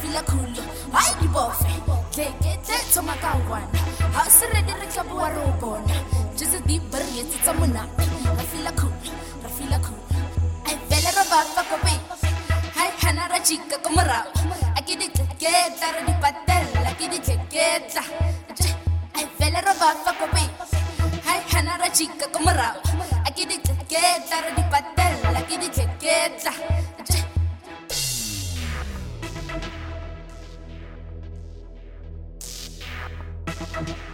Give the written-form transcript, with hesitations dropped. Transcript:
feel cool. Why the buffet? Take it, to my one. House ready to club war robon. Just a deep burn, it's a muna. I feel cool. I fell a rubber fuck away. Hi, Hannah Chica, come around. I get it, get out of the patel. I get it, get. I fell a rubber fuck away. Hi, Hannah Chica, come around. I get it, get out of the patel. I get it, get.